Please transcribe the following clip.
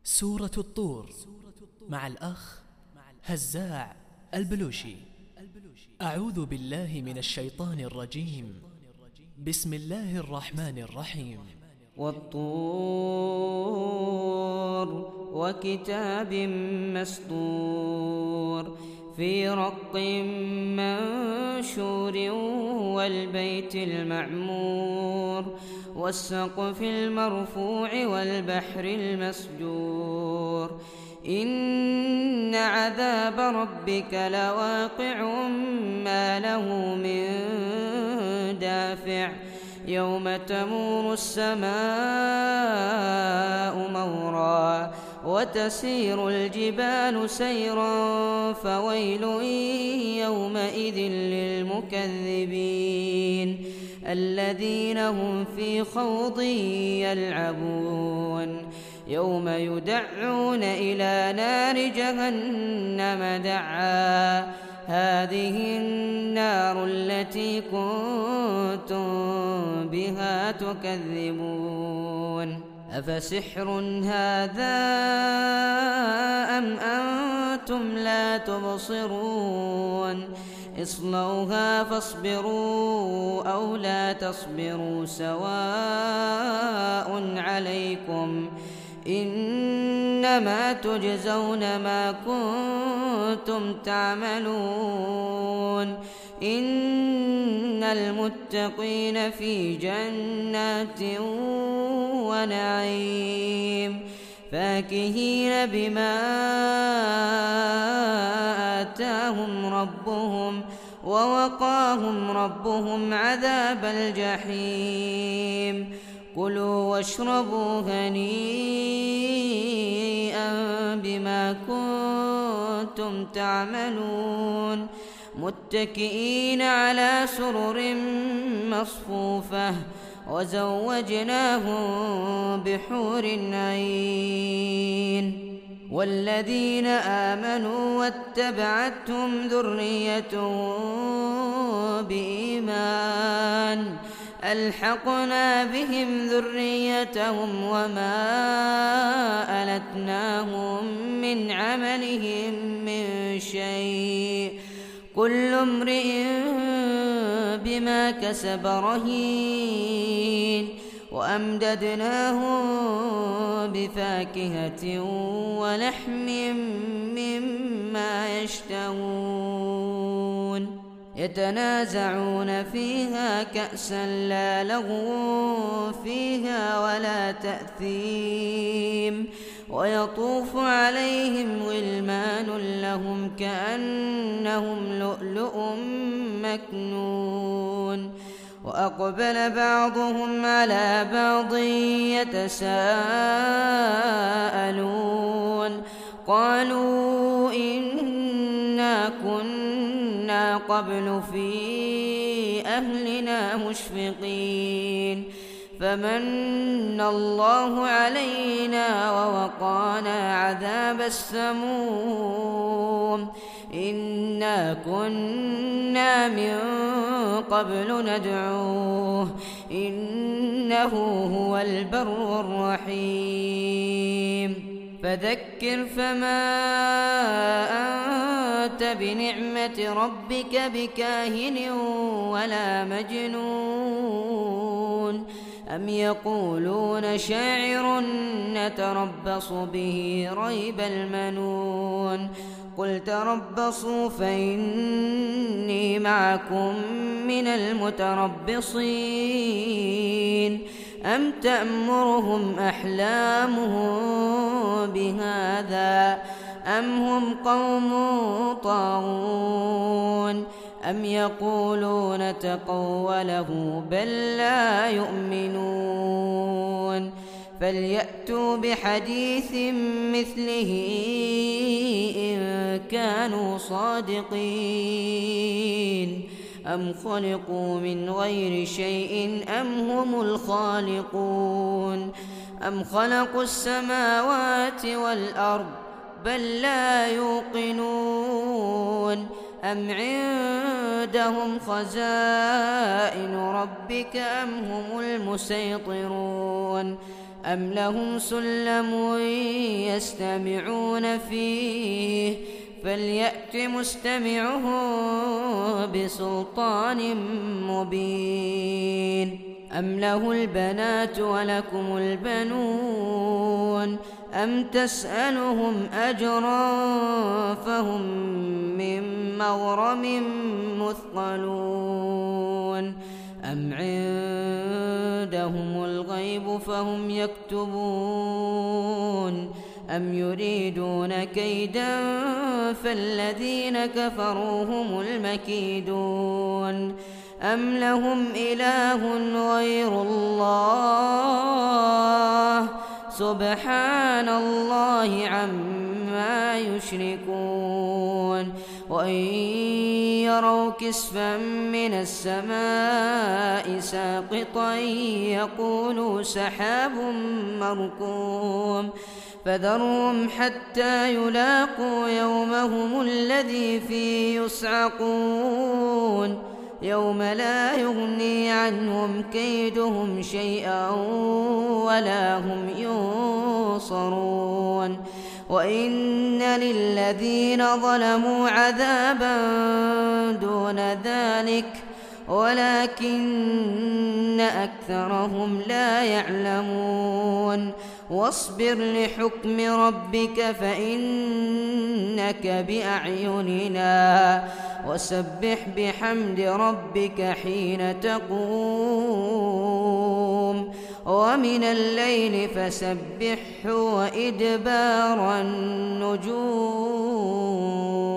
سورة الطور مع الأخ هزاع البلوشي. أعوذ بالله من الشيطان الرجيم. بسم الله الرحمن الرحيم. والطور وكتاب مسطور في رق منشور والبيت المعمور والسقف المرفوع والبحر المسجور إن عذاب ربك لواقع ما له من دافع يوم تمور السماء مورا وتسير الجبال سيرا فويل يومئذ للمكذبين الذين هم في خوض يلعبون يوم يدعون إلى نار جهنم دعا هذه النار التي كنتم بها تكذبون أفسحر هذا أم أنتم لا تبصرون اصلوها فاصبروا أو لا تصبروا سواء عليكم إنما تجزون ما كنتم تعملون إن المتقين في جنات ونعيم فاكهين بما آتاهم ربهم ووقاهم ربهم عذاب الجحيم كلوا واشربوا هنيئا بما كنتم تعملون متكئين على سرر مصفوفة وزوجناهم بحور عين والذين آمنوا واتبعتهم ذريتهم بإيمان ألحقنا بهم ذريتهم وما ألتناهم من عملهم من شيء كل امرئ بما كسب رهين وأمددناهم بفاكهة ولحم مما يشتهون يتنازعون فيها كأسا لا لغو فيها ولا تأثيم ويطوف عليهم غلمان لهم كأنهم لؤلؤ مكنون وأقبل بعضهم على بعض يتساءلون قالوا إنا كنا قبل في أهلنا مشفقين فمن الله علينا ووقانا عذاب السموم إنا كنا من قبل ندعوه إنه هو البر الرحيم فذكر فما أنت بنعمة ربك بكاهن ولا مجنون أم يقولون شاعر نتربص به ريب المنون قل تربصوا فإني معكم من المتربصين أم تأمرهم أحلامهم بهذا أم هم قوم طاغون أم يقولون تقوله بل لا يؤمنون فليأتوا بحديث مثله إن كانوا صادقين أم خلقوا من غير شيء أم هم الخالقون أم خلقوا السماوات والأرض بل لا يوقنون أم عندهم خزائن ربك أم هم المسيطرون أم لهم سلم يستمعون فيه فليأت مستمعه بسلطان مبين أم له البنات ولكم البنون أم تسألهم أجرا فهم من مغرم مثقلون أم عندهم الغيب فهم يكتبون أم يريدون كيدا فالذين كفروا هم المكيدون أم لهم إله غير الله سبحان الله عما يشركون وإن يروا كسفا من السماء ساقطا يقولوا سحاب مركوم فذرهم حتى يلاقوا يومهم الذي فيه يصعقون يوم لا يغني عنهم كيدهم شيئا ولا هم ينصرون وإن للذين ظلموا عذابا دون ذلك ولكن أكثرهم لا يعلمون واصبر لحكم ربك فإنك بأعيننا وسبح بحمد ربك حين تقوم ومن الليل فسبحه وإدبار النجوم